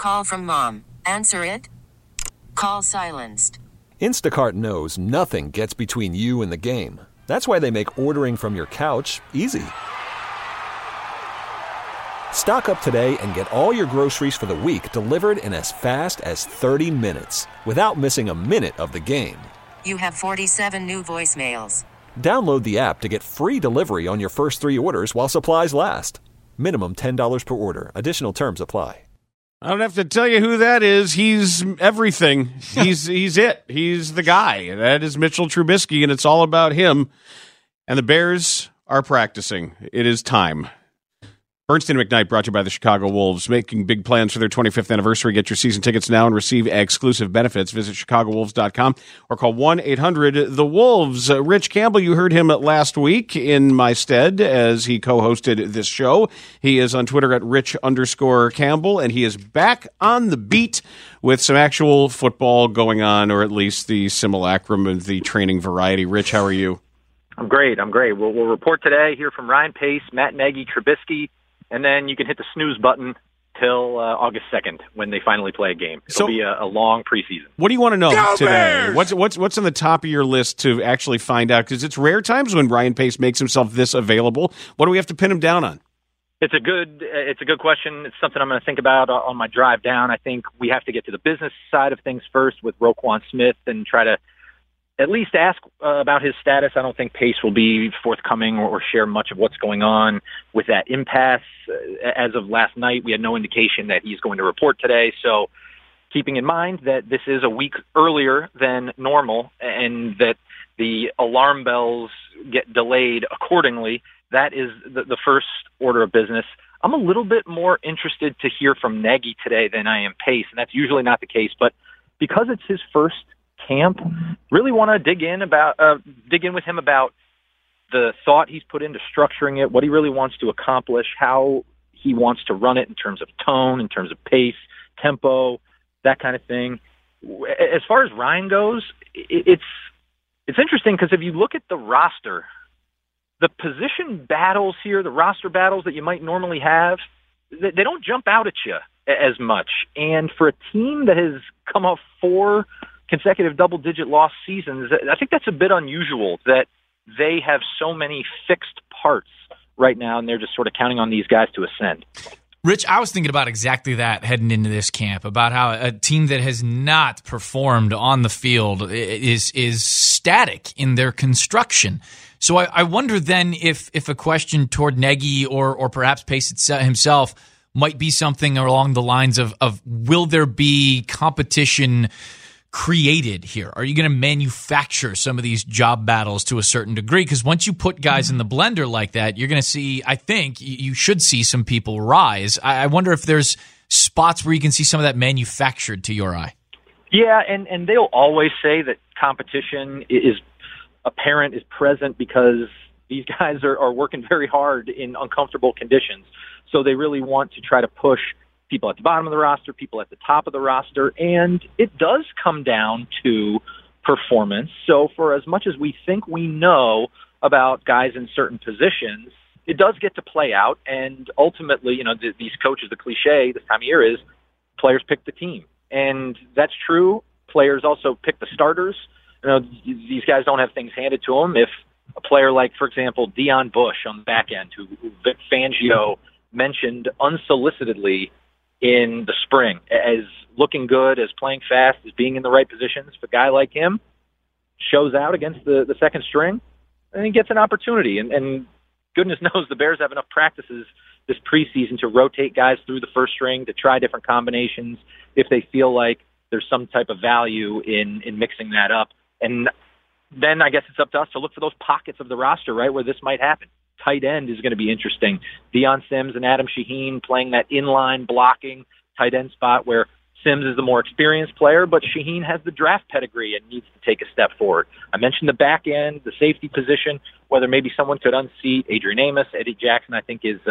Call from mom. Answer it. Call silenced. Instacart knows nothing gets between you and the game. That's why they make ordering from your couch easy. Stock up today and get all your groceries for the week delivered in as fast as 30 minutes without missing a minute of the game. You have 47 new voicemails. Download the app to get free delivery on your first 3 orders while supplies last. Minimum $10 per order. Additional terms apply. I don't have to tell you who that is. He's everything. He's it. He's the guy. That is Mitchell Trubisky, and it's all about him. And the Bears are practicing. It is time. Bernstein McKnight brought to you by the Chicago Wolves, making big plans for their 25th anniversary. Get your season tickets now and receive exclusive benefits. Visit ChicagoWolves.com or call 1-800-THE-WOLVES. Rich Campbell, you heard him last week in my stead as he co-hosted this show. He is on Twitter at Rich_Campbell, and he is back on the beat with some actual football going on, or at least the simulacrum of the training variety. Rich, how are you? I'm great. We'll report today, hear from Ryan Pace, Matt Nagy, Trubisky, and then you can hit the snooze button till August 2nd when they finally play a game. It'll be a long preseason. What do you want to know today? What's on the top of your list to actually find out? Because it's rare times when Ryan Pace makes himself this available. What do we have to pin him down on? It's a good question. It's something I'm going to think about on my drive down. I think we have to get to the business side of things first with Roquan Smith and try to at least ask about his status. I don't think Pace will be forthcoming or share much of what's going on with that impasse. As of last night, we had no indication that he's going to report today. So keeping in mind that this is a week earlier than normal and that the alarm bells get delayed accordingly, that is the first order of business. I'm a little bit more interested to hear from Nagy today than I am Pace, and that's usually not the case. But because it's his first camp, really want to dig in with him about the thought he's put into structuring it, what he really wants to accomplish, how he wants to run it in terms of tone, in terms of pace, tempo, that kind of thing. As far as Ryan goes, it's interesting because if you look at the roster, the position battles here, the roster battles that you might normally have, they don't jump out at you as much. And for a team that has come off 4 consecutive double-digit loss seasons, I think that's a bit unusual that they have so many fixed parts right now, and they're just sort of counting on these guys to ascend. Rich, I was thinking about exactly that heading into this camp, about how a team that has not performed on the field is static in their construction. So I wonder then if a question toward Nagy or perhaps Pace himself might be something along the lines of will there be competition created here? Are you going to manufacture some of these job battles to a certain degree? Because once you put guys in the blender like that, you're going to see, I think, you should see some people rise. I wonder if there's spots where you can see some of that manufactured to your eye. Yeah, and they'll always say that competition is apparent, is present, because these guys are working very hard in uncomfortable conditions. So they really want to try to push people at the bottom of the roster, people at the top of the roster, and it does come down to performance. So for as much as we think we know about guys in certain positions, it does get to play out, and ultimately, these coaches, the cliche this time of year is players pick the team, and that's true. Players also pick the starters. These guys don't have things handed to them. If a player like, for example, Deion Bush on the back end, who Vic Fangio mentioned unsolicitedly in the spring as looking good, as playing fast, as being in the right positions, if a guy like him shows out against the second string, then he gets an opportunity. And goodness knows the Bears have enough practices this preseason to rotate guys through the first string, to try different combinations if they feel like there's some type of value in mixing that up. And then I guess it's up to us to look for those pockets of the roster, right, where this might happen. Tight end is going to be interesting. Deion Sims and Adam Shaheen playing that inline blocking tight end spot where Sims is the more experienced player, but Shaheen has the draft pedigree and needs to take a step forward. I mentioned the back end, the safety position, whether maybe someone could unseat Adrian Amos. Eddie Jackson, I think, is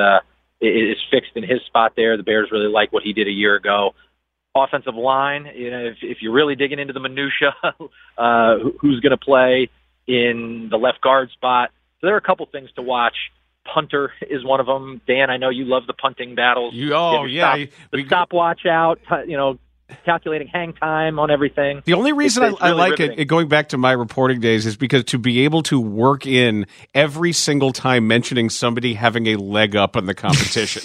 fixed in his spot there. The Bears really like what he did a year ago. Offensive line, if you're really digging into the minutia, who's going to play in the left guard spot. So there are a couple things to watch. punter is one of them. Dan, I know you love the punting battles. The stopwatch out, calculating hang time on everything. The only reason it's I really like riveting. it, going back to my reporting days, is because to be able to work in every single time mentioning somebody having a leg up on the competition.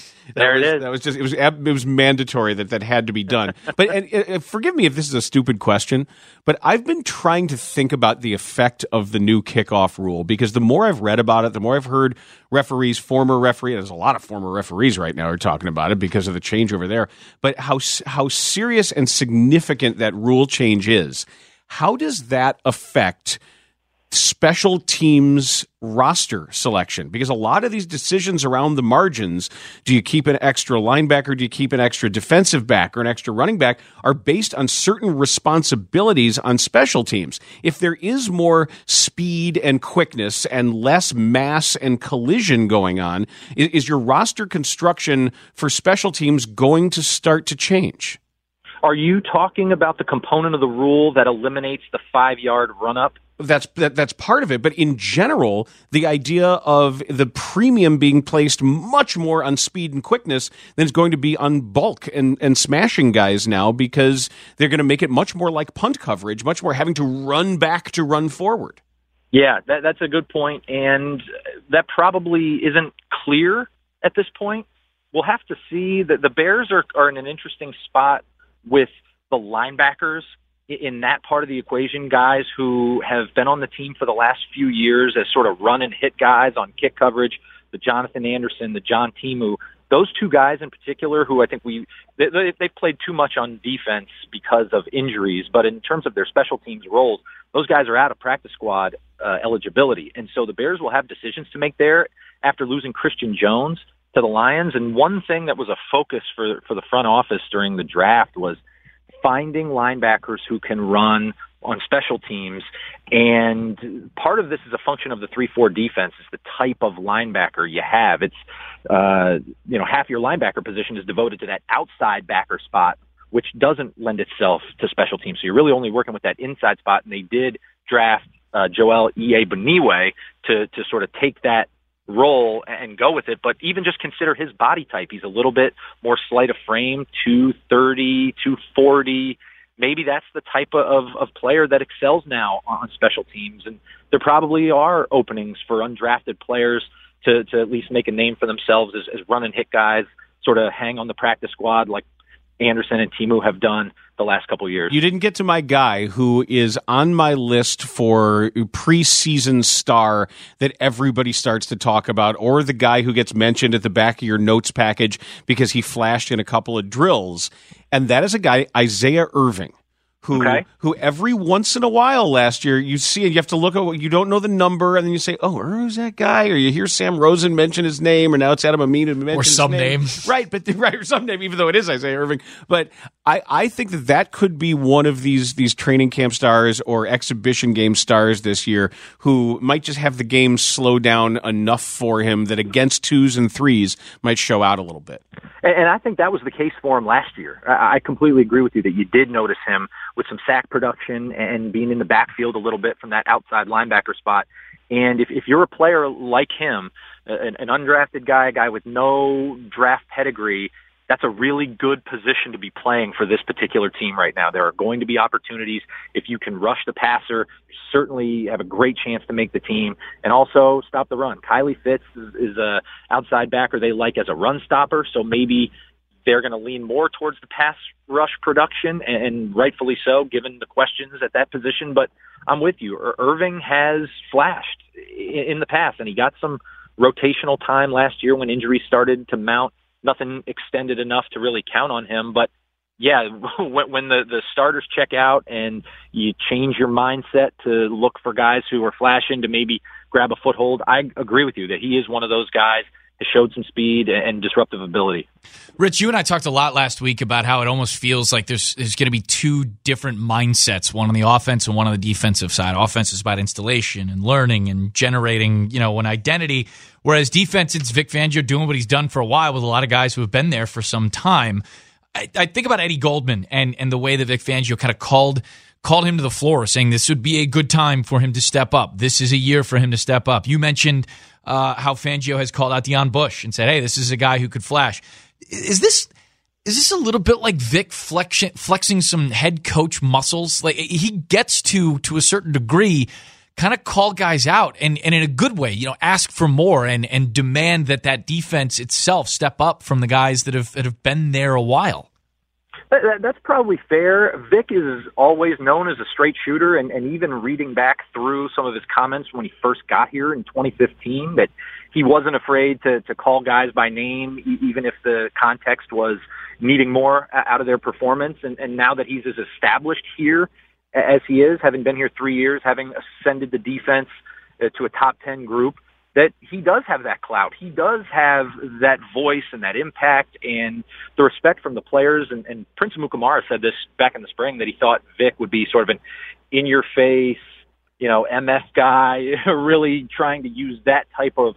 It was mandatory that had to be done. But and forgive me if this is a stupid question, but I've been trying to think about the effect of the new kickoff rule, because the more I've read about it, the more I've heard former referees, there's a lot of former referees right now are talking about it because of the change over there, but how serious and significant that rule change is. How does that affect special teams roster selection? Because a lot of these decisions around the margins, do you keep an extra linebacker, do you keep an extra defensive back or an extra running back, are based on certain responsibilities on special teams. If there is more speed and quickness and less mass and collision going on, is your roster construction for special teams going to start to change? Are you talking about the component of the rule that eliminates the 5-yard run-up? That's part of it, but in general, the idea of the premium being placed much more on speed and quickness than it's going to be on bulk and smashing guys now, because they're going to make it much more like punt coverage, much more having to run back to run forward. Yeah, that's a good point, and that probably isn't clear at this point. We'll have to see. That the Bears are in an interesting spot with the linebackers in that part of the equation, guys who have been on the team for the last few years as sort of run and hit guys on kick coverage, the Jonathan Anderson, the John Timu. Those two guys in particular, who I think they've played too much on defense because of injuries, but in terms of their special teams roles, those guys are out of practice squad eligibility. And so the Bears will have decisions to make there after losing Christian Jones to the Lions. And one thing that was a focus for the front office during the draft was finding linebackers who can run on special teams. And part of this is a function of the 3-4 defense. It's the type of linebacker you have. It's, half your linebacker position is devoted to that outside backer spot, which doesn't lend itself to special teams. So you're really only working with that inside spot. And they did draft Joel Iyiegbuniwe to sort of take that role and go with it. But even just consider his body type. He's a little bit more slight of frame, 230, 240. Maybe that's the type of player that excels now on special teams. And there probably are openings for undrafted players to at least make a name for themselves as run and hit guys, sort of hang on the practice squad like Anderson and Timu have done the last couple of years. You didn't get to my guy who is on my list for preseason star that everybody starts to talk about, or the guy who gets mentioned at the back of your notes package because he flashed in a couple of drills. And that is a guy, Isaiah Irving, who every once in a while last year you see, and you have to look at what you don't know the number, and then you say, "Oh, who's that guy?" Or you hear Sam Rosen mention his name, or now it's Adam Amin who mentions or some his name. Right, or some name, even though it is Isaiah Irving. But I think that could be one of these training camp stars or exhibition game stars this year who might just have the game slow down enough for him that against 2s and 3s might show out a little bit. And I think that was the case for him last year. I completely agree with you that you did notice him with some sack production and being in the backfield a little bit from that outside linebacker spot. And if you're a player like him, an undrafted guy, a guy with no draft pedigree, that's a really good position to be playing for this particular team right now. There are going to be opportunities. If you can rush the passer, you certainly have a great chance to make the team and also stop the run. Kylie Fitz is a outside backer they like as a run stopper, so maybe they're going to lean more towards the pass rush production, and rightfully so, given the questions at that position. But I'm with you. Irving has flashed in the past, and he got some rotational time last year when injuries started to mount. Nothing extended enough to really count on him. But, yeah, when the starters check out and you change your mindset to look for guys who are flashing to maybe grab a foothold, I agree with you that he is one of those guys that showed some speed and disruptive ability. Rich, you and I talked a lot last week about how it almost feels like there's going to be two different mindsets, one on the offense and one on the defensive side. Offense is about installation and learning and generating, an identity, whereas defense, it's Vic Fangio doing what he's done for a while with a lot of guys who have been there for some time. I think about Eddie Goldman and the way that Vic Fangio kind of called him to the floor, saying this would be a good time for him to step up. This is a year for him to step up. You mentioned how Fangio has called out Deion Bush and said, hey, this is a guy who could flash. Is this a little bit like Vic flexing some head coach muscles? Like, he gets to a certain degree kind of call guys out and in a good way, ask for more and demand that defense itself step up from the guys that have been there a while. That's probably fair. Vic is always known as a straight shooter, and even reading back through some of his comments when he first got here in 2015, that he wasn't afraid to call guys by name, even if the context was needing more out of their performance. And now that he's as established here as he is, having been here 3 years, having ascended the defense to a top 10 group, that he does have that clout. He does have that voice and that impact and the respect from the players. And Prince Amukamara said this back in the spring, that he thought Vic would be sort of an in-your-face, MS guy, really trying to use that type of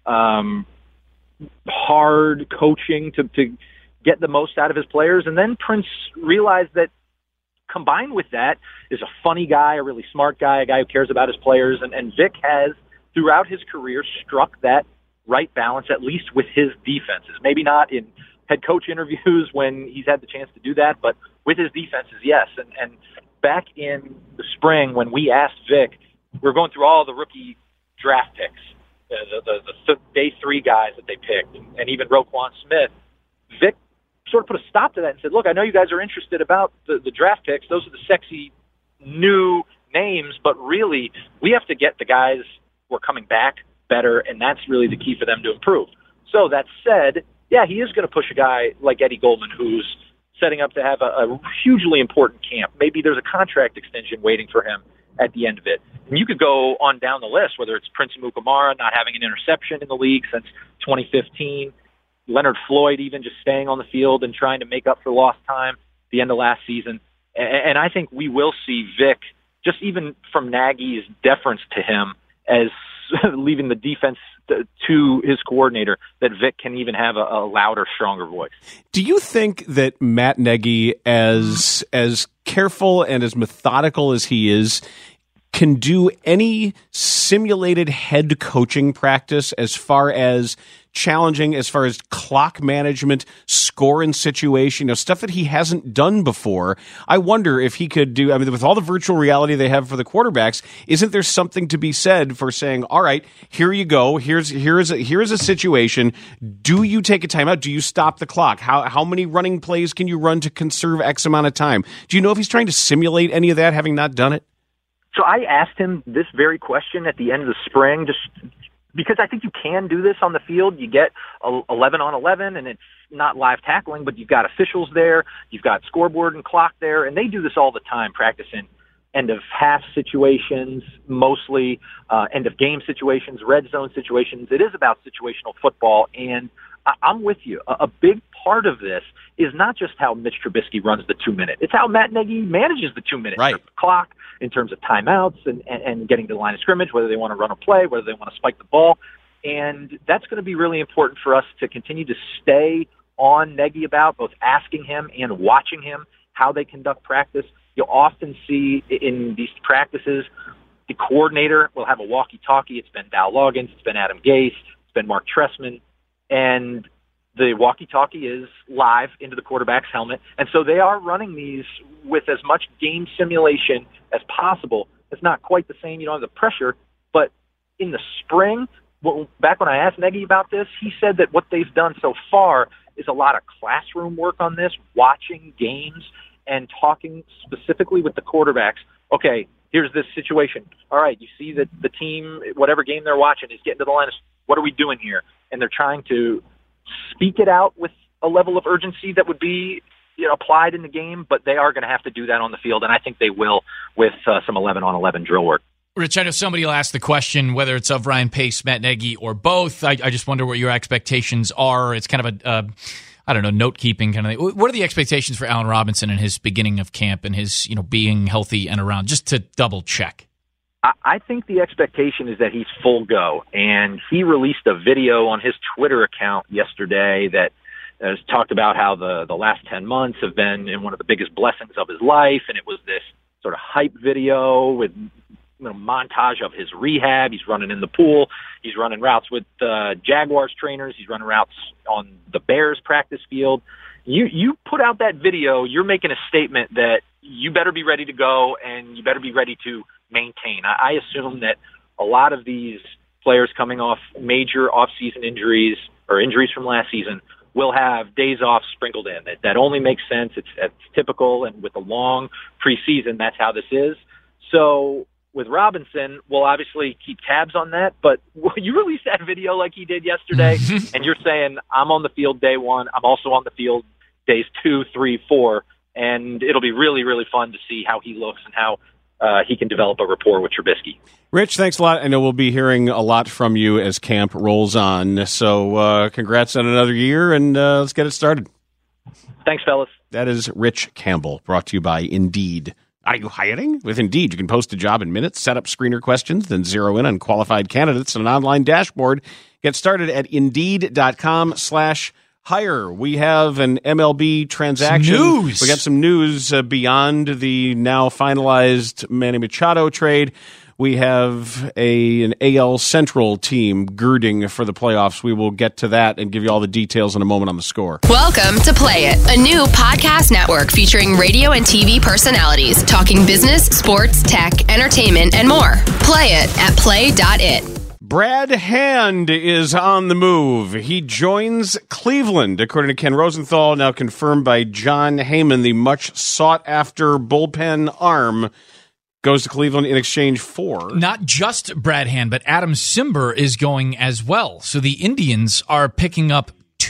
hard coaching to get the most out of his players. And then Prince realized that combined with that is a funny guy, a really smart guy, a guy who cares about his players. And Vic has, throughout his career, struck that right balance, at least with his defenses. Maybe not in head coach interviews when he's had the chance to do that, but with his defenses, yes. And back in the spring when we asked Vic, we were going through all the rookie draft picks, the day 3 guys that they picked, and even Roquan Smith. Vic sort of put a stop to that and said, look, I know you guys are interested about the draft picks. Those are the sexy new names, but really we have to get the guys who are coming back better, and that's really the key for them to improve. So that said, yeah, he is going to push a guy like Eddie Goldman, who's setting up to have a hugely important camp. Maybe there's a contract extension waiting for him at the end of it. And you could go on down the list, whether it's Prince Amukamara not having an interception in the league since 2015, Leonard Floyd even just staying on the field and trying to make up for lost time at the end of last season. And I think we will see Vic, just even from Nagy's deference to him as leaving the defense to his coordinator, that Vic can even have a louder, stronger voice. Do you think that Matt Nagy, as careful and as methodical as he is, can do any simulated head coaching practice as far as challenging, as far as clock management, score and situation, stuff that he hasn't done before? I wonder if he could do, with all the virtual reality they have for the quarterbacks, isn't there something to be said for saying, all right, here you go, here's a situation, do you take a timeout, do you stop the clock, how many running plays can you run to conserve X amount of time? Do you know if he's trying to simulate any of that, having not done it? So I asked him this very question at the end of the spring, just because I think you can do this on the field. You get 11 on 11, and it's not live tackling, but you've got officials there, you've got scoreboard and clock there, and they do this all the time, practicing end of half situations, mostly end of game situations, red zone situations. It is about situational football, and I'm with you. A big part of this is not just how Mitch Trubisky runs the 2-minute. It's how Matt Nagy manages the 2-minute clock in terms of timeouts and getting to the line of scrimmage, whether they want to run a play, whether they want to spike the ball. And that's going to be really important for us to continue to stay on Nagy about, both asking him and watching him, how they conduct practice. You'll often see in these practices, the coordinator will have a walkie-talkie. It's been Dow Loggins, it's been Adam Gase, it's been Mark Trestman, and the walkie-talkie is live into the quarterback's helmet. And so they are running these with as much game simulation as possible. It's not quite the same, you don't have the pressure, but in the spring, back when I asked Nagy about this, he said that what they've done so far is a lot of classroom work on this, watching games and talking specifically with the quarterbacks. Okay, here's this situation. All right, you see that the team, whatever game they're watching, is getting to the line of, what are we doing here? And they're trying to speak it out with a level of urgency that would be applied in the game, but they are going to have to do that on the field, and I think they will with some 11-on-11 drill work. Rich, I know somebody will ask the question whether it's of Ryan Pace, Matt Nagy, or both. I just wonder what your expectations are. It's kind of a note-keeping kind of thing. What are the expectations for Allen Robinson in his beginning of camp and his being healthy and around, just to double-check? I think the expectation is that he's full go, and he released a video on his Twitter account yesterday that has talked about how the last 10 months have been one of the biggest blessings of his life, and it was this sort of hype video with montage of his rehab. He's running in the pool. He's running routes with Jaguars trainers. He's running routes on the Bears practice field. You put out that video, you're making a statement that you better be ready to go and you better be ready to maintain. I assume that a lot of these players coming off major off-season injuries or injuries from last season will have days off sprinkled in. That only makes sense. It's typical, and with a long preseason, that's how this is. So with Robinson, we'll obviously keep tabs on that, but you released that video like he did yesterday, and you're saying, I'm on the field day 1, I'm also on the field days 2, 3, 4, and it'll be really, really fun to see how he looks and how he can develop a rapport with Trubisky. Rich, thanks a lot. I know we'll be hearing a lot from you as camp rolls on. So congrats on another year, and let's get it started. Thanks, fellas. That is Rich Campbell, brought to you by Indeed. Are you hiring? With Indeed, you can post a job in minutes, set up screener questions, then zero in on qualified candidates on an online dashboard. Get started at Indeed.com/hire. We have an MLB transaction. Some news. We got some news beyond the now finalized Manny Machado trade. We have an AL Central team girding for the playoffs. We will get to that and give you all the details in a moment on the Score. Welcome to Play It, a new podcast network featuring radio and TV personalities talking business, sports, tech, entertainment, and more. Play it at play.it. Brad Hand is on the move. He joins Cleveland, according to Ken Rosenthal, now confirmed by John Heyman, the much sought-after bullpen arm. Goes to Cleveland in exchange for... Not just Brad Hand, but Adam Cimber is going as well. So the Indians are picking up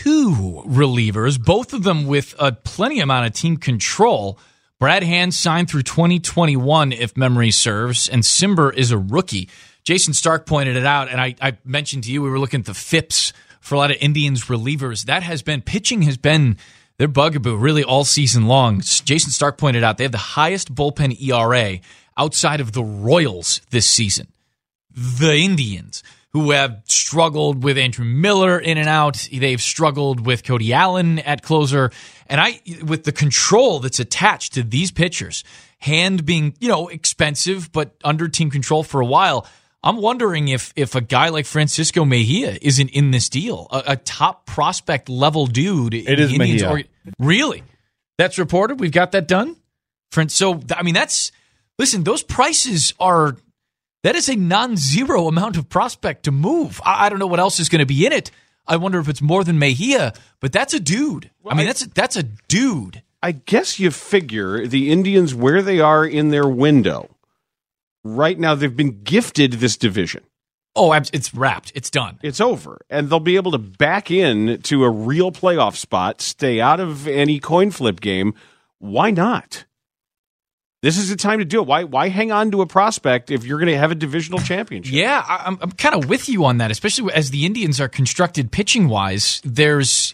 2 relievers, both of them with a plenty amount of team control. Brad Hand signed through 2021, if memory serves, and Cimber is a rookie. Jason Stark pointed it out, and I mentioned to you we were looking at the FIPS for a lot of Indians relievers. Pitching has been their bugaboo really all season long. Jason Stark pointed out they have the highest bullpen ERA outside of the Royals this season. The Indians, who have struggled with Andrew Miller in and out. They've struggled with Cody Allen at closer. And with the control that's attached to these pitchers, Hand being, expensive, but under team control for a while, I'm wondering if a guy like Francisco Mejia isn't in this deal. A top prospect level dude. It is Indians Mejia. Really? That's reported? We've got that done? So, listen, those prices that is a non-zero amount of prospect to move. I don't know what else is going to be in it. I wonder if it's more than Mejia, but that's a dude. Well, that's a dude. I guess you figure the Indians, where they are in their window, right now they've been gifted this division. Oh, it's wrapped. It's done. It's over. And they'll be able to back in to a real playoff spot, stay out of any coin flip game. Why not? This is the time to do it. Why hang on to a prospect if you're going to have a divisional championship? Yeah, I'm kind of with you on that, especially as the Indians are constructed pitching-wise. There's,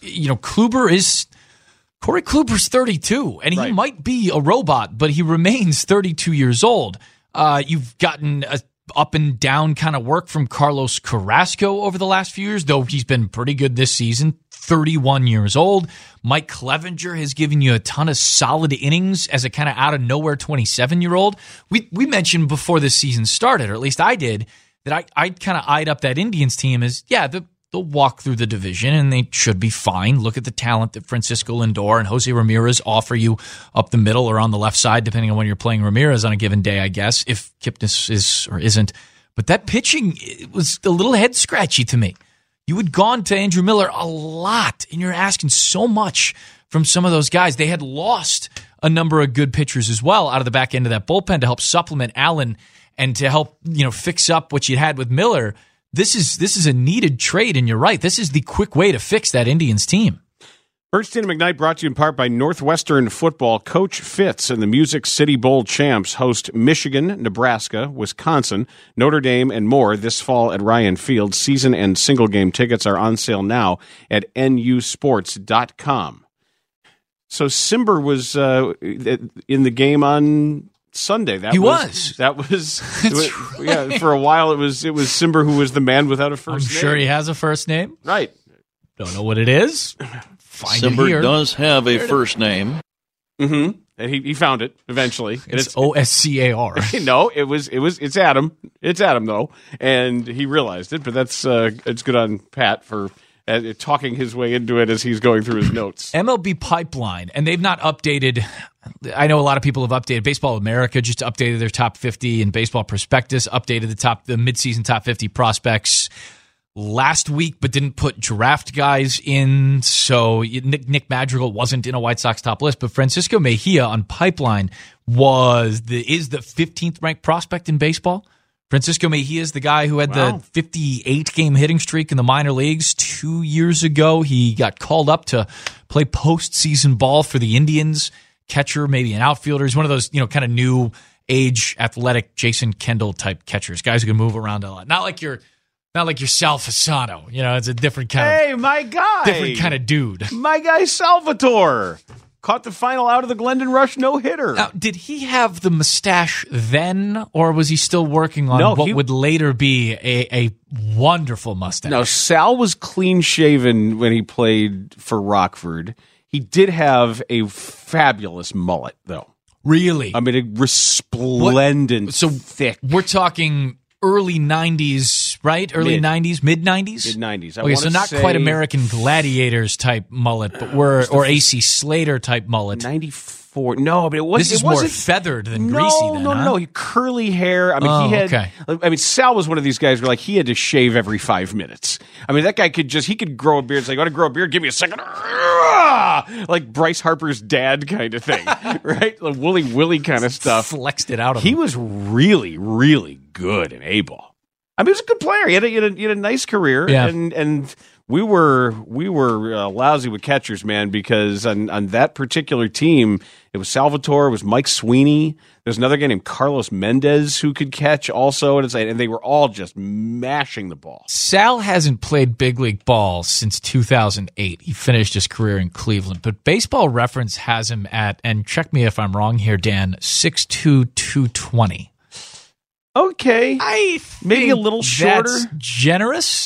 Corey Kluber's 32, and he might be a robot, but he remains 32 years old. You've gotten a up and down kind of work from Carlos Carrasco over the last few years, though he's been pretty good this season. 31 years old. Mike Clevenger has given you a ton of solid innings as a kind of out of nowhere 27-year-old. We mentioned before this season started, or at least I did, that I kind of eyed up that Indians team as, they'll walk through the division and they should be fine. Look at the talent that Francisco Lindor and Jose Ramirez offer you up the middle or on the left side, depending on when you're playing Ramirez on a given day, I guess, if Kipnis is or isn't. But that pitching, it was a little head scratchy to me. You had gone to Andrew Miller a lot, and you're asking so much from some of those guys. They had lost a number of good pitchers as well out of the back end of that bullpen to help supplement Allen and to help fix up what you had with Miller. This is a needed trade, and you're right. This is the quick way to fix that Indians team. Bernstein and McKnight brought to you in part by Northwestern Football. Coach Fitz and the Music City Bowl champs host Michigan, Nebraska, Wisconsin, Notre Dame, and more this fall at Ryan Field. Season and single game tickets are on sale now at nusports.com. So Cimber was in the game on Sunday. That was for a while. It was Cimber who was the man without a first name. I'm sure he has a first name. Right. Don't know what it is. Find Cimber it here. does have a first name. Mm-hmm. And he found it eventually. And It's OSCAR. No, it's Adam. It's Adam though, and he realized it. But that's it's good on Pat for talking his way into it as he's going through his notes. MLB Pipeline, and they've not updated. I know a lot of people have updated. Baseball America just updated their top 50, and Baseball Prospectus updated the midseason top 50 prospects last week, but didn't put draft guys in. So Nick Madrigal wasn't in a White Sox top list, but Francisco Mejia on Pipeline is the 15th ranked prospect in baseball. Francisco Mejia is the guy who had the 58-game hitting streak in the minor leagues 2 years ago. He got called up to play postseason ball for the Indians. Catcher, maybe an outfielder. He's one of those, kind of new age athletic Jason Kendall type catchers. Guys who can move around a lot. Not like your Sal Fasano. It's a different kind of... Hey, my guy! Different kind of dude. My guy Salvatore caught the final out of the Glendon Rush no-hitter. Now, did he have the mustache then, or was he still working on would later be a wonderful mustache? No, Sal was clean-shaven when he played for Rockford. He did have a fabulous mullet, though. Really? I mean, a resplendent, thick. We're talking early 90s, right? Early 90s, mid-90s? Mid-90s. Okay, so not quite American Gladiators type mullet, but or AC Slater type mullet. 94. No, but it wasn't. This is more feathered than greasy then, No. Curly hair. I mean, he had. Okay. I mean, Sal was one of these guys where he had to shave every 5 minutes. I mean, that guy could grow a beard. It's like, I got to grow a beard. Give me a second. Like Bryce Harper's dad kind of thing, right? Like Wooly Willy kind of stuff. Flexed it out of him. He was really, really good in A-ball. I mean, he was a good player. He had a nice career, and we were lousy with catchers, man, because on that particular team, it was Salvatore, it was Mike Sweeney. There's another guy named Carlos Mendez who could catch also, and they were all just mashing the ball. Sal hasn't played big league ball since 2008. He finished his career in Cleveland, but Baseball Reference has him at, and check me if I'm wrong here, Dan, 6'2", 220. Okay, maybe a little shorter. That's generous.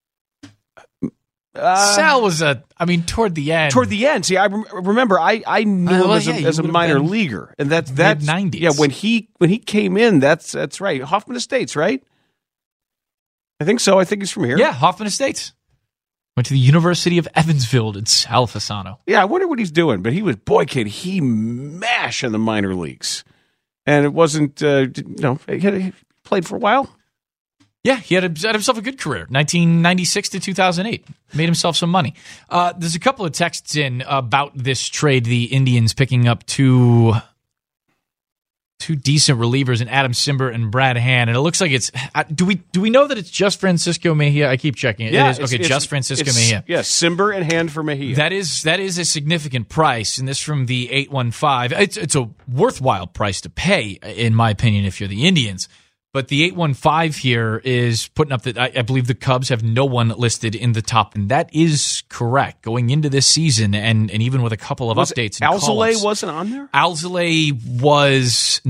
Sal was toward the end. Toward the end. See, I remember I knew him as a minor leaguer, and that's mid-90s. Yeah, when he came in, that's right. Hoffman Estates, right? I think so. I think he's from here. Yeah, Hoffman Estates. Went to the University of Evansville in Sal Fasano. Yeah, I wonder what he's doing, but he mash in the minor leagues, and it wasn't. He played for a while. Yeah, he had himself a good career. 1996 to 2008. Made himself some money. There's a couple of texts in about this trade, the Indians picking up two decent relievers in Adam Simber and Brad Hand. And it looks like it's do we know that it's just Francisco Mejia? I keep checking it. Yeah, it is. Okay, just Francisco Mejia. Yeah, Simber and Hand for Mejia. That is a significant price, and this from the 815. It's a worthwhile price to pay, in my opinion, if you're the Indians. But the 815 here is putting up that I believe the Cubs have no one listed in the top, and that is correct going into this season, and even with a couple of updates. Alzolay wasn't on there? Alzolay was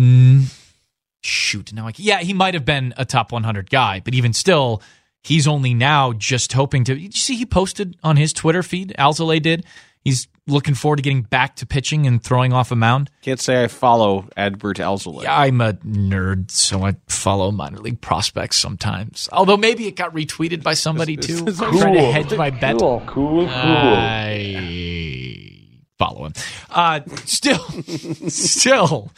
he might have been a top 100 guy, but even still, he's only now just hoping to. Did you see he posted on his Twitter feed? Alzolay did. He's looking forward to getting back to pitching and throwing off a mound. Can't say I follow Adbert Alzolay. Yeah, I'm a nerd, so I follow minor league prospects sometimes. Although maybe it got retweeted by somebody too. Cool. I'm trying to hedge my bet. Cool. I follow him. Still.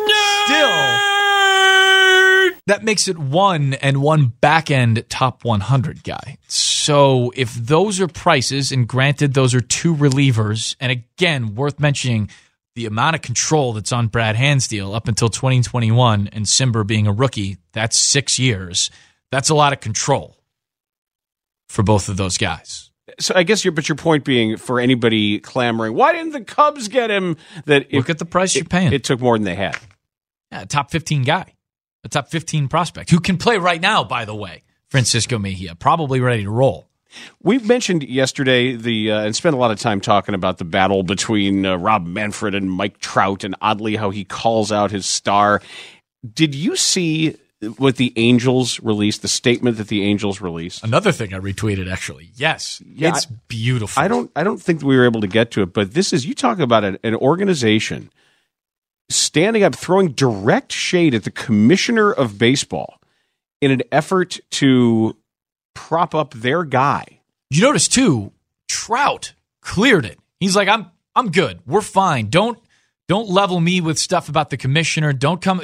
That makes it one back-end top 100 guy. So if those are prices, and granted those are two relievers, and again, worth mentioning the amount of control that's on Brad Hand's deal up until 2021 and Simber being a rookie, that's 6 years. That's a lot of control for both of those guys. So I guess your point being, for anybody clamoring, why didn't the Cubs get him? Look at the price you're paying. It took more than they had. Yeah, top 15 guy. A top 15 prospect who can play right now, by the way. Francisco Mejia, probably ready to roll. We mentioned yesterday and spent a lot of time talking about the battle between Rob Manfred and Mike Trout, and oddly how he calls out his star. Did you see what the Angels released, the statement that the Angels released? Another thing I retweeted, actually. Yes, yeah, it's beautiful. I don't think we were able to get to it, but this is, you talk about an organization standing up, throwing direct shade at the commissioner of baseball in an effort to prop up their guy. You notice, too, Trout cleared it. He's like, I'm good. We're fine. Don't level me with stuff about the commissioner. Don't come.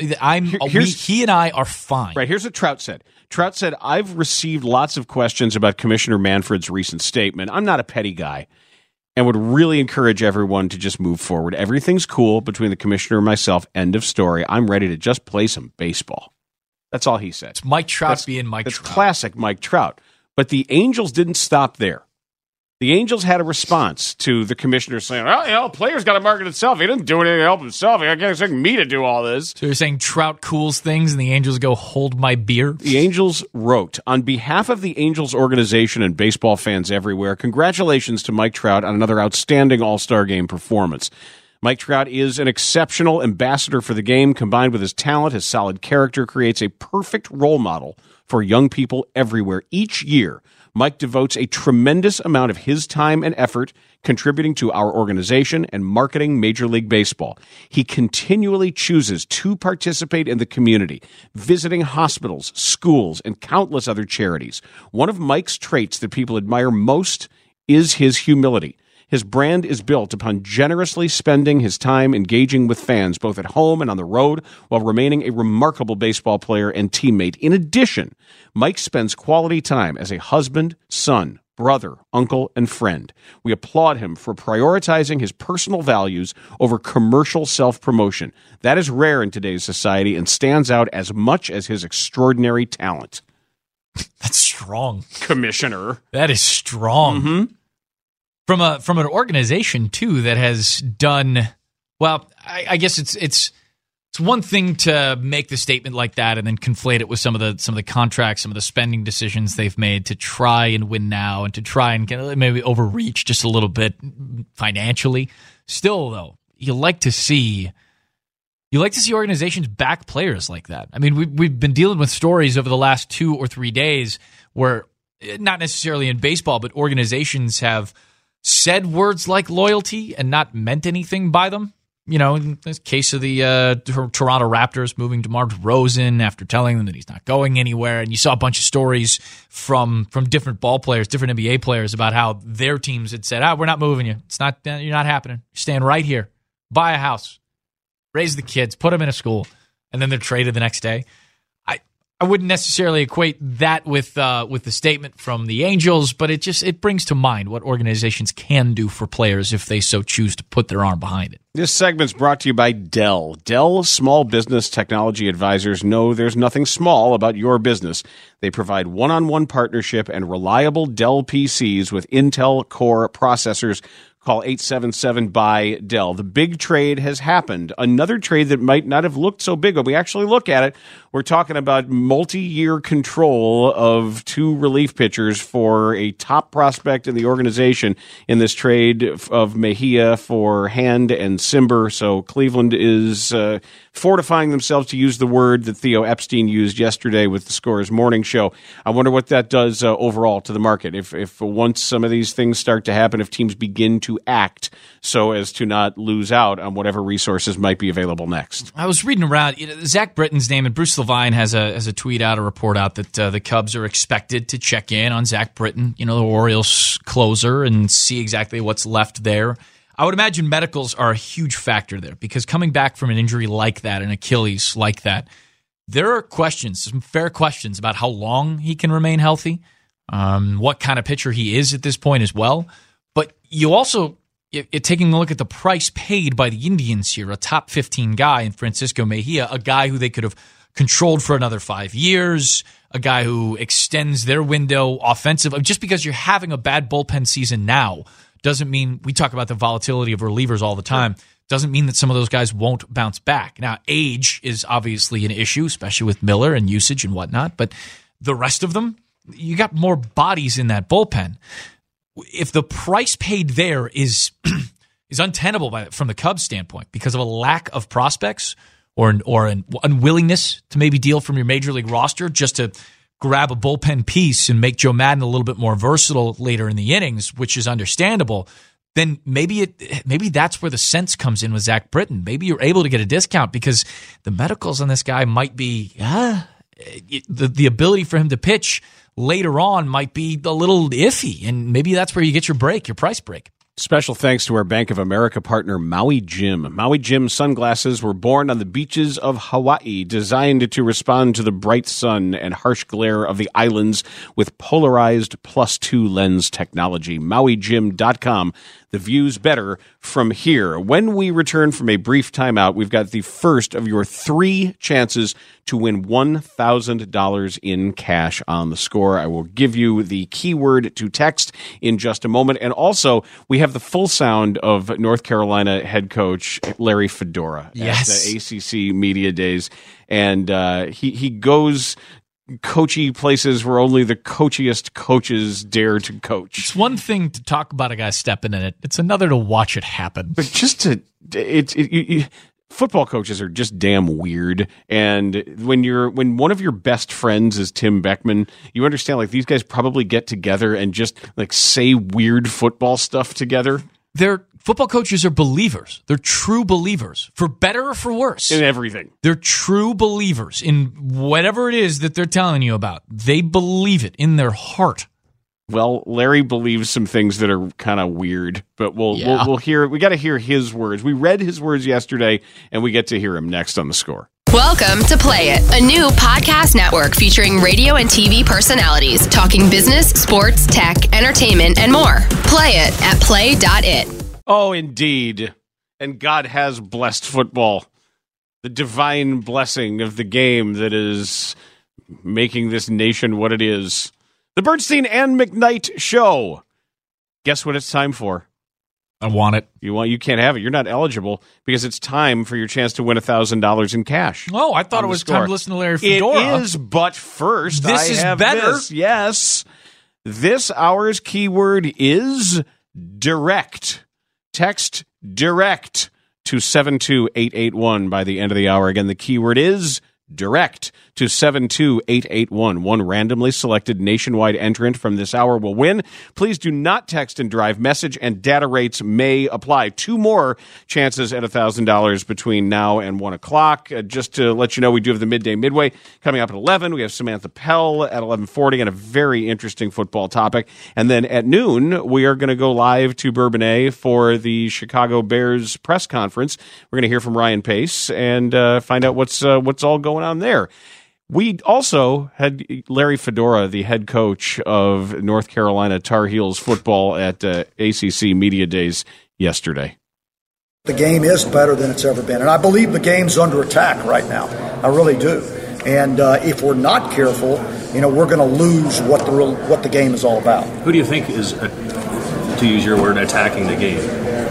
He and I are fine. Right. Here's what Trout said. Trout said, I've received lots of questions about Commissioner Manfred's recent statement. I'm not a petty guy and would really encourage everyone to just move forward. Everything's cool between the commissioner and myself. End of story. I'm ready to just play some baseball. That's all he said. It's Mike Trout being Mike Trout. That's classic Mike Trout. But the Angels didn't stop there. The Angels had a response to the commissioner saying, well, player's got to market himself. He didn't do anything to help himself. He can't expect me to do all this. So you're saying Trout cools things and the Angels go, hold my beer? The Angels wrote, on behalf of the Angels organization and baseball fans everywhere, congratulations to Mike Trout on another outstanding All-Star Game performance. Mike Trout is an exceptional ambassador for the game. Combined with his talent, his solid character creates a perfect role model for young people everywhere. Each year, Mike devotes a tremendous amount of his time and effort contributing to our organization and marketing Major League Baseball. He continually chooses to participate in the community, visiting hospitals, schools, and countless other charities. One of Mike's traits that people admire most is his humility. His brand is built upon generously spending his time engaging with fans, both at home and on the road, while remaining a remarkable baseball player and teammate. In addition, Mike spends quality time as a husband, son, brother, uncle, and friend. We applaud him for prioritizing his personal values over commercial self-promotion. That is rare in today's society and stands out as much as his extraordinary talent. That's strong. Commissioner. That is strong. Mm-hmm. From an organization, too, that has done, well, I guess it's one thing to make the statement like that and then conflate it with some of the contracts, some of the spending decisions they've made to try and win now and to try and maybe overreach just a little bit financially. Still, though, you like to see organizations back players like that. I mean, we've been dealing with stories over the last 2 or 3 days where, not necessarily in baseball, but organizations have said words like loyalty and not meant anything by them. You know, in the case of the Toronto Raptors moving DeMar DeRozan after telling them that he's not going anywhere. And you saw a bunch of stories from different ball players, different NBA players about how their teams had said, we're not moving you. You're not happening. You're staying right here. Buy a house. Raise the kids. Put them in a school. And then they're traded the next day. I wouldn't necessarily equate that with the statement from the Angels, but it brings to mind what organizations can do for players if they so choose to put their arm behind it. This segment's brought to you by Dell. Dell Small Business Technology Advisors know there's nothing small about your business. They provide one-on-one partnership and reliable Dell PCs with Intel Core processors. Call 877-BUY-DELL. The big trade has happened. Another trade that might not have looked so big, but we actually look at it. We're talking about multi-year control of 2 relief pitchers for a top prospect in the organization in this trade of Mejia for Hand and Simber. So Cleveland is fortifying themselves, to use the word that Theo Epstein used yesterday with the Scorers Morning Show. I wonder what that does overall to the market. If once some of these things start to happen, if teams begin to act so as to not lose out on whatever resources might be available next. I was reading around Zach Britton's name, and Bruce Levine has a tweet out, a report out that the Cubs are expected to check in on Zach Britton, the Orioles closer, and see exactly what's left there. I would imagine medicals are a huge factor there because coming back from an injury like that, an Achilles like that, there are questions, some fair questions about how long he can remain healthy, what kind of pitcher he is at this point as well. But you also, taking a look at the price paid by the Indians here, a top 15 guy in Francisco Mejia, a guy who they could have controlled for another 5 years, a guy who extends their window offensively. Just because you're having a bad bullpen season now doesn't mean, we talk about the volatility of relievers all the time, doesn't mean that some of those guys won't bounce back. Now, age is obviously an issue, especially with Miller and usage and whatnot, but the rest of them, you got more bodies in that bullpen. If the price paid there is untenable from the Cubs' standpoint because of a lack of prospects or an unwillingness to maybe deal from your major league roster just to grab a bullpen piece and make Joe Maddon a little bit more versatile later in the innings, which is understandable, then maybe that's where the sense comes in with Zach Britton. Maybe you're able to get a discount because the medicals on this guy might be the ability for him to pitch later on might be a little iffy, and maybe that's where you get your price break. Special thanks to our Bank of America partner, Maui Jim. Maui Jim sunglasses were born on the beaches of Hawaii, designed to respond to the bright sun and harsh glare of the islands with polarized +2 lens technology. MauiJim.com. The view's better from here. When we return from a brief timeout, we've got the first of your 3 chances to win $1,000 in cash on the Score. I will give you the keyword to text in just a moment. And also, we have the full sound of North Carolina head coach Larry Fedora at the ACC Media Days. And he goes coachy places where only the coachiest coaches dare to coach. It's one thing to talk about a guy stepping in it. It's another to watch it happen. But just football coaches are just damn weird. And when one of your best friends is Tim Beckman, you understand like these guys probably get together and just like say weird football stuff together. Football coaches are believers. They're true believers, for better or for worse. In everything. They're true believers in whatever it is that they're telling you about. They believe it in their heart. Well, Larry believes some things that are kind of weird, but we'll hear. We got to hear his words. We read his words yesterday, and we get to hear him next on the Score. Welcome to Play It, a new podcast network featuring radio and TV personalities talking business, sports, tech, entertainment, and more. Play it at play.it. Oh, indeed. And God has blessed football. The divine blessing of the game that is making this nation what it is. The Bernstein and McKnight Show. Guess what it's time for? I want it. You can't have it. You're not eligible because it's time for your chance to win $1,000 in cash. Oh, I thought it was time to listen to Larry Fedora. It is, but first, this is better. This. Yes. This hour's keyword is direct. Text direct to 72881 by the end of the hour. Again, the keyword is direct to 72881. One randomly selected nationwide entrant from this hour will win. Please do not text and drive. Message and data rates may apply. 2 more chances at $1,000 between now and 1 o'clock. Just to let you know, we do have the Midday Midway coming up at 11. We have Samantha Pell at 11:40 and a very interesting football topic. And then at noon, we are going to go live to Bourbonnais for the Chicago Bears press conference. We're going to hear from Ryan Pace and find out what's all going on there. We also had Larry Fedora, the head coach of North Carolina Tar Heels football at ACC Media Days yesterday. The game is better than it's ever been, and I believe the game's under attack right now. I really do. And if we're not careful, we're going to lose what the game is all about. Who do you think is, to use your word, attacking the game?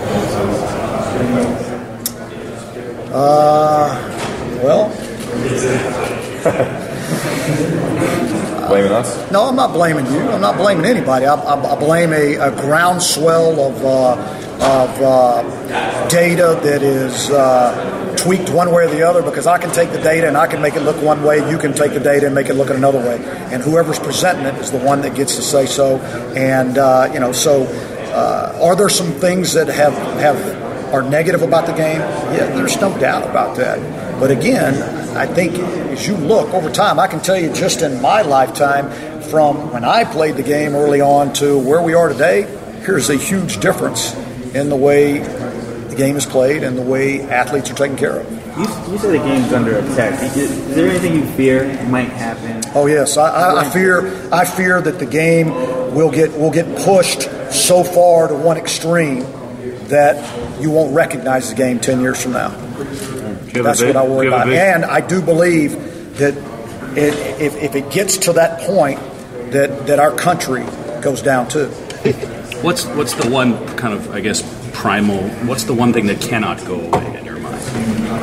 Blaming us? No, I'm not blaming you. I'm not blaming anybody. I blame a groundswell of data that is tweaked one way or the other, because I can take the data and I can make it look one way. You can take the data and make it look another way. And whoever's presenting it is the one that gets to say so. And, are there some things that are negative about the game? Yeah, there's no doubt about that. But again, I think as you look over time, I can tell you just in my lifetime, from when I played the game early on to where we are today, here's a huge difference in the way the game is played and the way athletes are taken care of. You said the game's under attack. Is there anything you fear might happen? Oh yes, I fear that the game will get pushed so far to one extreme that you won't recognize the game 10 years from now. That's what I worry about. And I do believe that if it gets to that point, that our country goes down too. What's the one kind of, I guess, primal, what's the one thing that cannot go away in your mind?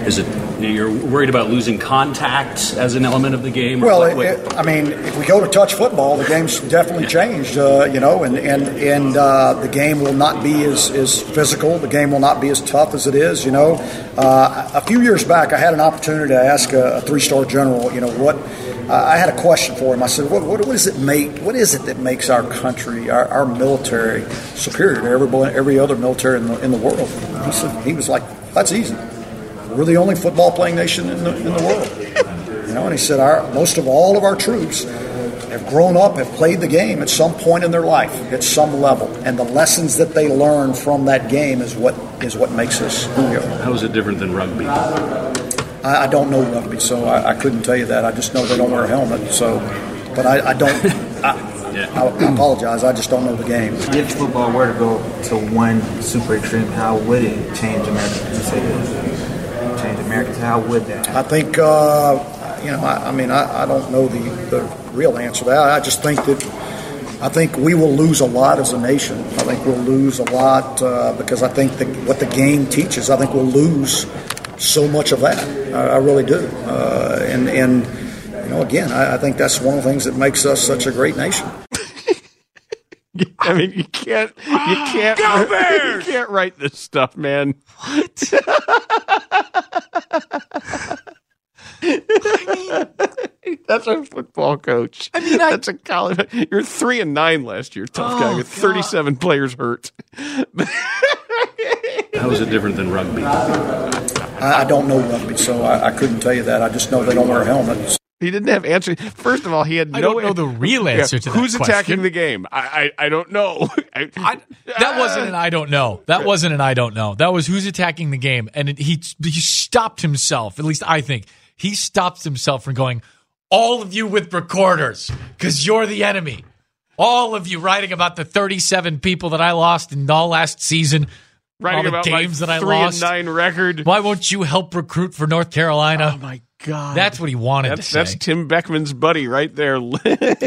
Is it you're worried about losing contact as an element of the game? Well, if we go to touch football, the game's definitely changed, and the game will not be as physical. The game will not be as tough as it is, A few years back, I had an opportunity to ask a three-star general, I had a question for him. I said, what does it make? What is it that makes our country, our military, superior to every other military in the world? He was like, that's easy. We're the only football-playing nation in the world. And he said, most of all of our troops have grown up, have played the game at some point in their life, at some level, and the lessons that they learn from that game is what makes us who we are. How is it different than rugby? I don't know rugby, so I couldn't tell you that. I just know they don't wear a helmet. So, but I don't. I apologize. I just don't know the game. If football were to go to one super extreme, how would it change America? Change America? How would that happen? I think I don't know the real answer to that. I just think I think we will lose a lot as a nation. I think we'll lose a lot because I think what the game teaches. I think we'll lose so much of that. I really do. Again, I think that's one of the things that makes us such a great nation. I mean, you can't write this stuff, man. What? That's a football coach. I mean, that's a college. You're 3-9 last year, tough guy. With 37 players hurt. How is it different than rugby? I don't know rugby, so I couldn't tell you that. I just know they don't wear helmets. He didn't have answer. First of all, he had no. I don't know the real answer to that Who's question. attacking the game? I don't know. That wasn't an I don't know. That wasn't an I don't know. That was who's attacking the game, and he stopped himself. At least I think he stopped himself from going, all of you with recorders, because you're the enemy. All of you writing about the 37 people that I lost in all last season. Writing all the about games my that I lost. 3-9 record. Why won't you help recruit for North Carolina? Oh my God. That's what he wanted to say. That's Tim Beckman's buddy right there. My word.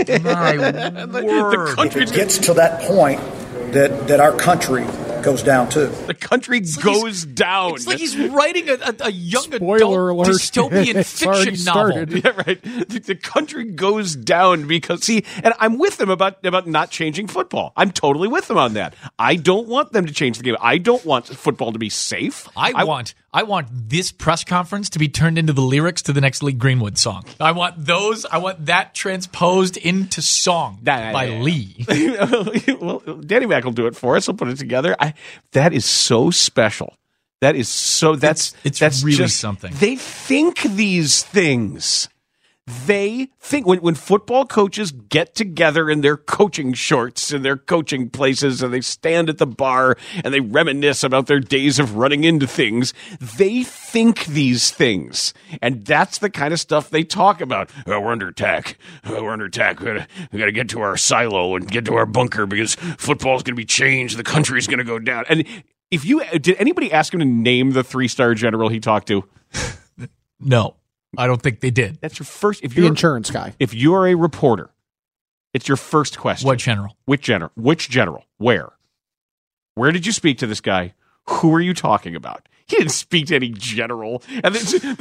If it gets to that point that our country goes down too. The country goes down. It's like he's writing a young Spoiler adult alert. dystopian fiction novel. Yeah, right. The country goes down because, and I'm with them about not changing football. I'm totally with them on that. I don't want them to change the game. I don't want football to be safe. I want this press conference to be turned into the lyrics to the next Lee Greenwood song. I want that transposed into song by Lee. Well, Danny Mac will do it for us. He'll put it together. That is so special. That is so. That's really just something. They think these things. They think when football coaches get together in their coaching shorts in their coaching places and they stand at the bar and they reminisce about their days of running into things, they think these things. And that's the kind of stuff they talk about. Oh, we're under attack. We're under attack. We got to get to our silo and get to our bunker because football's going to be changed. The country's going to go down. And did anybody ask him to name the 3-star general he talked to? No. I don't think they did. That's your first. The insurance guy. If you're a reporter, it's your first question. What general? Which general? Which general? Where? Where did you speak to this guy? Who are you talking about? He didn't speak to any general. And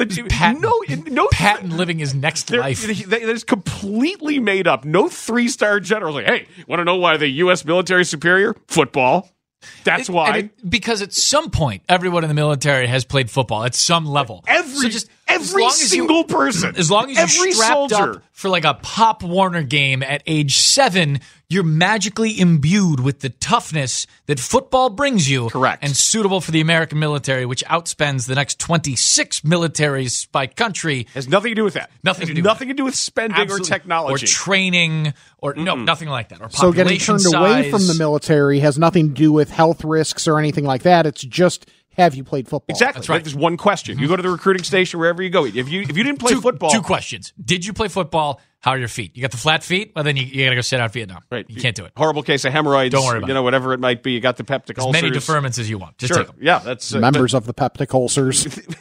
Patton living his next life. That is completely made up. No 3-star general. Like, hey, want to know why the U.S. military is superior? Football. That's why. Because at some point, everyone in the military has played football at some level. Every single person. As long as you're strapped up for like a Pop Warner game at age 7, you're magically imbued with the toughness that football brings you. Correct. And suitable for the American military, which outspends the next 26 militaries by country. Has nothing to do with that. Nothing to do with spending or technology. Or training or nothing like that. Or so getting turned away from the military has nothing to do with health risks or anything like that. It's just, have you played football? Exactly. That's right. There's one question. Mm-hmm. You go to the recruiting station, wherever you go. If you didn't play football. 2 questions. Did you play football? How are your feet? You got the flat feet? Well, then you got to go sit out Vietnam. Right. You can't do it. Horrible case of hemorrhoids. Don't worry about it. Whatever it might be. You got the peptic ulcers. As many deferments as you want. Just sure. take them. Yeah. That's members of the peptic ulcers.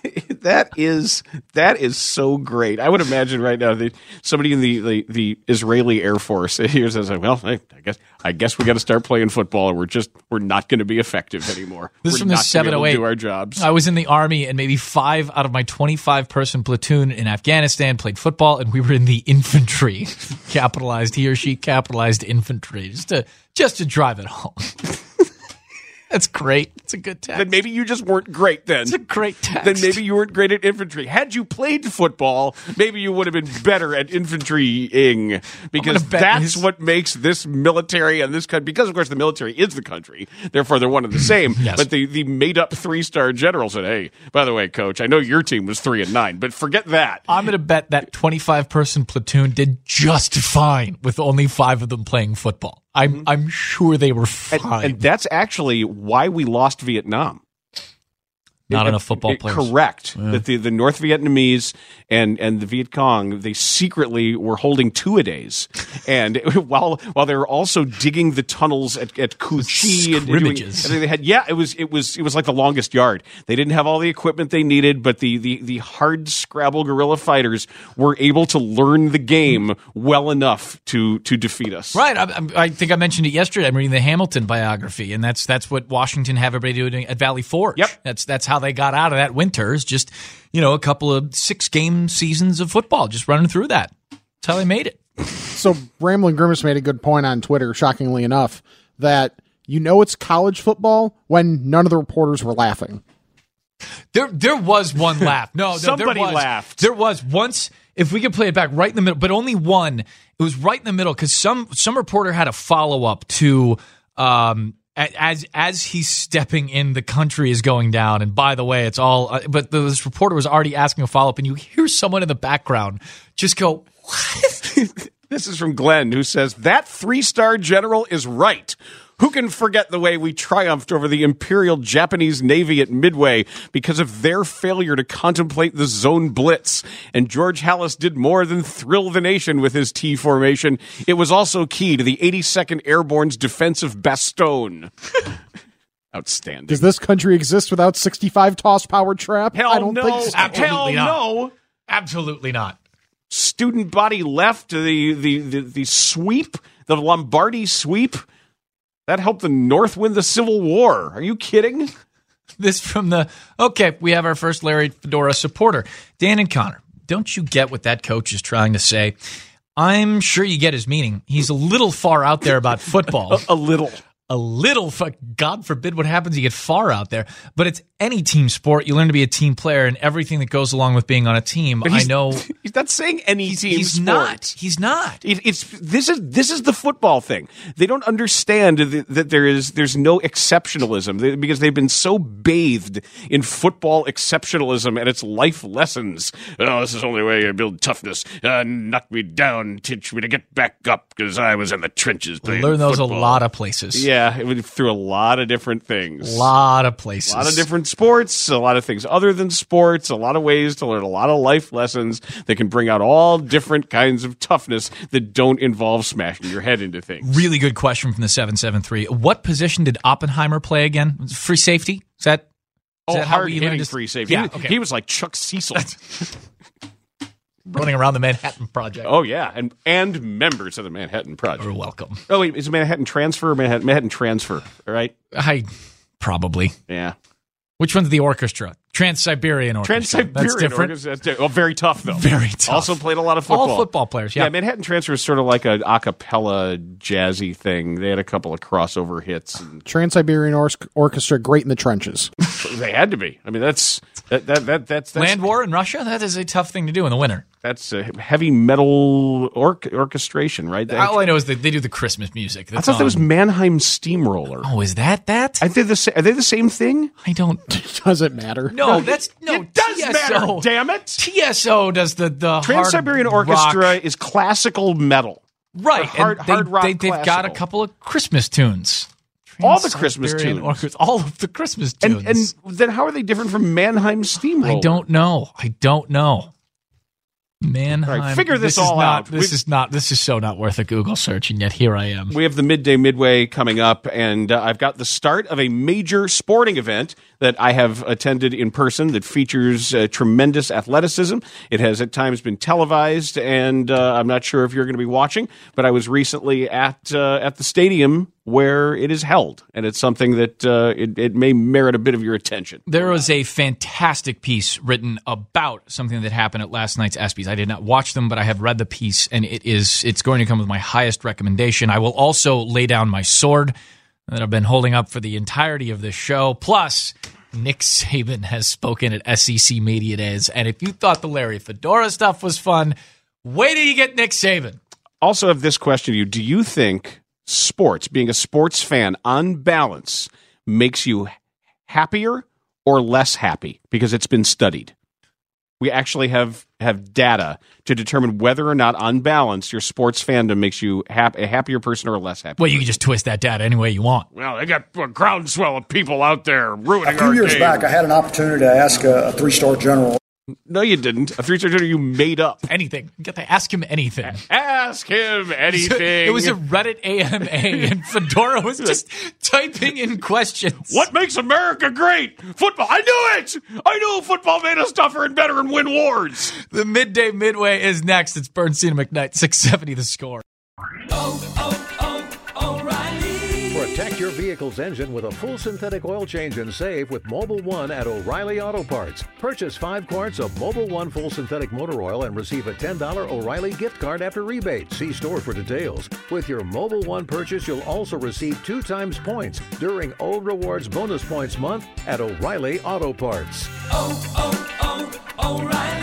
That is so great. I would imagine right now somebody in the Israeli Air Force here says, "Well, I guess we got to start playing football, or we're not going to be effective anymore." This is from the 708. Do our jobs. I was in the Army, and maybe 5 out of my 25-person platoon in Afghanistan played football, and we were in the infantry. Capitalized, he or she capitalized infantry, just to drive it home. That's great. It's a good text. Then maybe you just weren't great then. It's a great text. Then maybe you weren't great at infantry. Had you played football, maybe you would have been better at infantrying, because that's what makes this military and this country, because of course the military is the country, therefore they're one and the same. Yes. But the made up 3-star general said, "Hey, by the way, coach, I know your team was 3-9, but forget that." I'm going to bet that 25-person platoon did just fine with only 5 of them playing football. I'm sure they were fine. And that's actually why we lost Vietnam. Not enough football players. Correct. Yeah. That the North Vietnamese and the Viet Cong, they secretly were holding two-a-days. And while they were also digging the tunnels at Cu Chi and they had, it was like the longest yard. They didn't have all the equipment they needed, but the hard scrabble guerrilla fighters were able to learn the game well enough to defeat us. Right. I think I mentioned it yesterday. I'm reading the Hamilton biography, and that's what Washington have everybody doing at Valley Forge. Yep. That's how they got out of that winter, is just, a couple of 6-game seasons of football, just running through that. That's how they made it. So Rambling Grimace made a good point on Twitter, shockingly enough, that it's college football when none of the reporters were laughing. There was one laugh. No, somebody laughed. There was once. If we could play it back right in the middle, but only one. It was right in the middle because some reporter had a follow up to as he's stepping in, the country is going down. And by the way, it's all. But this reporter was already asking a follow up, and you hear someone in the background just go, "What?" This is from Glenn, who says, "That 3-star general is right. Who can forget the way we triumphed over the Imperial Japanese Navy at Midway because of their failure to contemplate the zone blitz? And George Halas did more than thrill the nation with his T formation. It was also key to the 82nd Airborne's defensive bastion." Outstanding. Does this country exist without 65 toss power trap? Hell I don't no. think so. Absolutely Hell not. no. Absolutely not. Student body left, the sweep, the Lombardy sweep. That helped the North win the Civil War. Are you kidding? This from we have our first Larry Fedora supporter. Dan and Connor, don't you get what that coach is trying to say? I'm sure you get his meaning. He's a little far out there about football. A little. God forbid what happens, you get far out there. But it's any team sport. You learn to be a team player and everything that goes along with being on a team. I know he's not saying any team he's sport. He's not. This is the football thing. They don't understand that there's no exceptionalism because they've been so bathed in football exceptionalism and its life lessons. "Oh, this is the only way I build toughness. Knock me down, teach me to get back up because I was in the trenches playing Learn those football." a lot of places. Yeah, it went through a lot of different things. A lot of places. A lot of different sports, a lot of things other than sports, a lot of ways to learn a lot of life lessons that can bring out all different kinds of toughness that don't involve smashing your head into things. Really good question from the 773. What position did Oppenheimer play again? Free safety? Is that hard-hitting free safety. Yeah, he was like Chuck Cecil. Running around the Manhattan Project. Oh, yeah, and members of the Manhattan Project. You're welcome. Oh, wait, is it Manhattan Transfer or Manhattan Transfer, right? Probably. Yeah. Which one's the orchestra? Trans-Siberian Orchestra. Trans-Siberian That's different. Orchestra. Oh, very tough, though. Very tough. Also played a lot of football. All football players, yeah. Yeah, Manhattan Transfer is sort of like an a cappella jazzy thing. They had a couple of crossover hits. Trans-Siberian Orchestra, great in the trenches. They had to be. I mean, that's land war in Russia? That is a tough thing to do in the winter. That's a heavy metal orchestration, right? All I know is that they do the Christmas music. I thought that was Mannheim Steamroller. Oh, is that? Are they the same thing? I don't. Does it matter? No, that's no. It does matter. Damn it! TSO does the Trans-Siberian Orchestra is classical metal, right? Hard rock. They've got a couple of Christmas tunes. All the Christmas tunes. All of the Christmas tunes. And then how are they different from Mannheim Steamroller? I don't know. Mannheim. Right, figure this all out. This is so not worth a Google search, and yet here I am. We have the Midway coming up, and I've got the start of a major sporting event that I have attended in person that features tremendous athleticism. It has at times been televised, and I'm not sure if you're going to be watching, but I was recently at the stadium where it is held, and it's something that it may merit a bit of your attention. There was a fantastic piece written about something that happened at last night's ESPYs. I did not watch them, but I have read the piece, and it's going to come with my highest recommendation. I will also lay down my sword that I've been holding up for the entirety of this show. Plus, Nick Saban has spoken at SEC Media Days, and if you thought the Larry Fedora stuff was fun, wait till you get Nick Saban. Also have this question to you. Do you think sports, being a sports fan, on balance, makes you happier or less happy? Because it's been studied. We actually have data to determine whether or not, on balance, your sports fandom makes you a happier person or a less happy. Well, you can just twist that data any way you want. Well, they got a groundswell of people out there ruining A few our years game. back, I had an opportunity to ask a three-star general. No, you didn't. A 3-star general you made up. Anything. You got to ask him anything. Ask him anything. It was a Reddit AMA, and Fedora was just typing in questions. What makes America great? Football. I knew it. I knew football made us tougher and better and win wars. The Midday Midway is next. It's Bernstein and McKnight, 670 The Score. Protect your vehicle's engine with a full synthetic oil change and save with Mobil 1 at O'Reilly Auto Parts. Purchase 5 quarts of Mobil 1 full synthetic motor oil and receive a $10 O'Reilly gift card after rebate. See store for details. With your Mobil 1 purchase, you'll also receive 2 times points during O Rewards Bonus Points Month at O'Reilly Auto Parts. O'Reilly.